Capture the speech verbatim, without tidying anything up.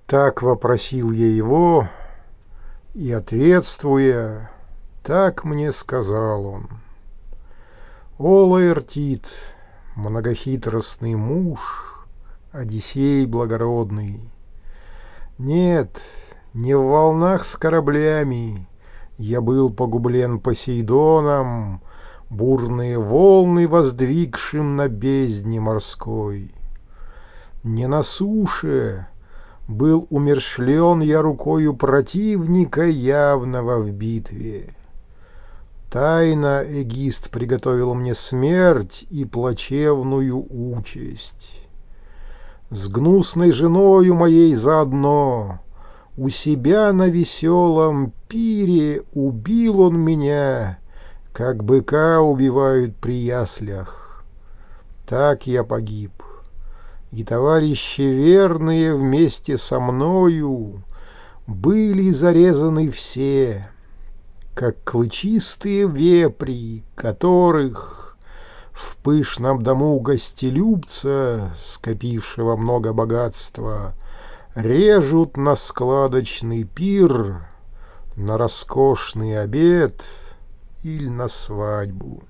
Так вопросил я его, и, ответствуя, так мне сказал он: «О, Лаэртит, многохитростный муж, Одиссей благородный, нет, не в волнах с кораблями я был погублен Посейдоном, бурные волны воздвигшим на бездне морской. Не на суше был умерщвлен я рукою противника явного в битве. Тайно Эгист приготовил мне смерть и плачевную участь. С гнусной женою моей заодно у себя на веселом пире убил он меня, как быка убивают при яслях. Так я погиб, и товарищи верные вместе со мною были зарезаны все, как клычистые вепри, которых в пышном дому гостелюбца, скопившего много богатства, режут на складочный пир, на роскошный обед или на свадьбу».